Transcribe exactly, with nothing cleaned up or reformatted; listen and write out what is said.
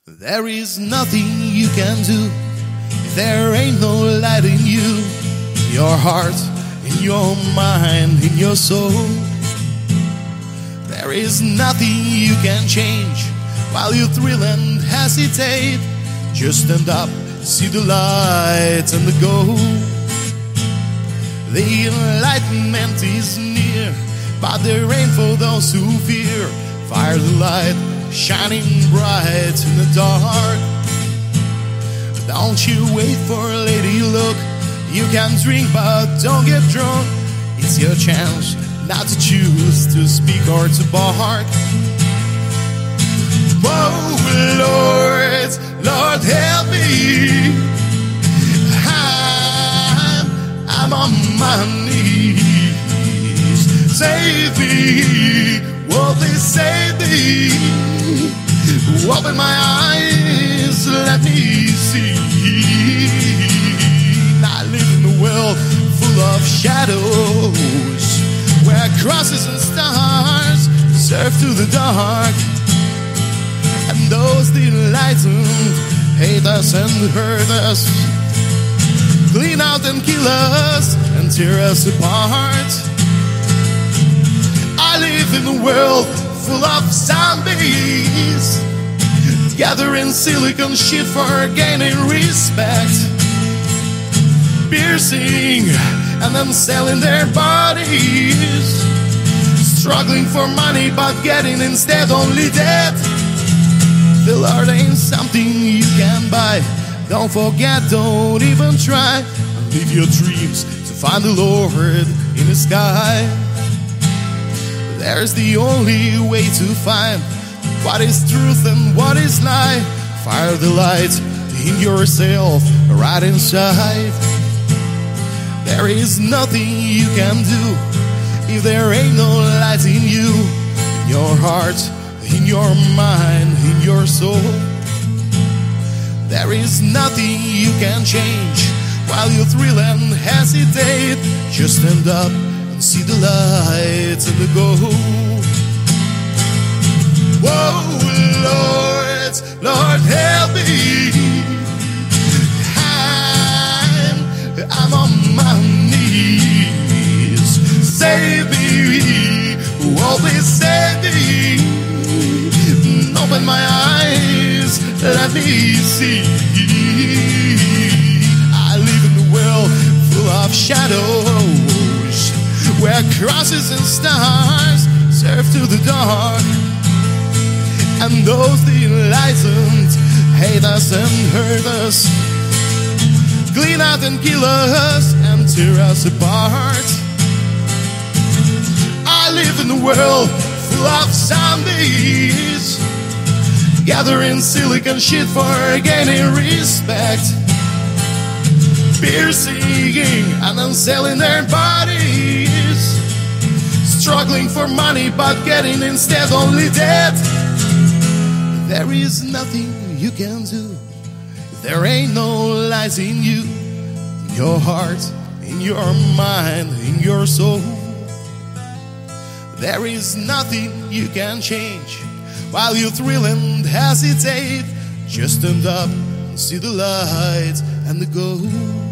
There is nothing you can do if there ain't no light in you, in your heart, in your mind, in your soul. There is nothing you can change while you thrill and hesitate. Just stand up, see the light and the goal. The enlightenment is near, but there ain't for those who fear. Fire the light, shining bright in the dark. Don't you wait for a lady look. You can drink but don't get drunk. It's your chance not to choose to speak or to bark. Oh Lord, Lord help me. I'm, I'm on my knees. Save me, oh please save me. Open my eyes, let me see. I live in a world full of shadows, where crosses and stars serve to the dark. And those that enlighten hate us and hurt us, clean out and kill us and tear us apart. I live in a world full of zombies, gathering silicon shit for gaining respect, piercing and then selling their bodies, struggling for money but getting instead only death. The Lord ain't something you can buy. Don't forget, don't even try. Live your dreams to find the Lord in the sky. There's the only way to find what is truth and what is lie. Fire the light in yourself, right inside. There is nothing you can do if there ain't no light in you, in your heart, in your mind, in your soul. There is nothing you can change while you thrill and hesitate. Just stand up and see the light and the goal. Whoa, Lord, Lord help me. I'm, I'm on my knees. Save me, oh please save me. Open my eyes, let me see. I live in a world full of shadows, where crosses and stars serve to the dark. And those that enlightened hate us and hurt us, clean out and kill us and tear us apart. I live in a world full of zombies, gathering silicon shit for gaining respect, piercing and then selling their bodies, struggling for money but getting instead only death. There is nothing you can do if there ain't no light in you, in your heart, in your mind, in your soul. There is nothing you can change while you thrill and hesitate. Just stand up and see the light and the goal.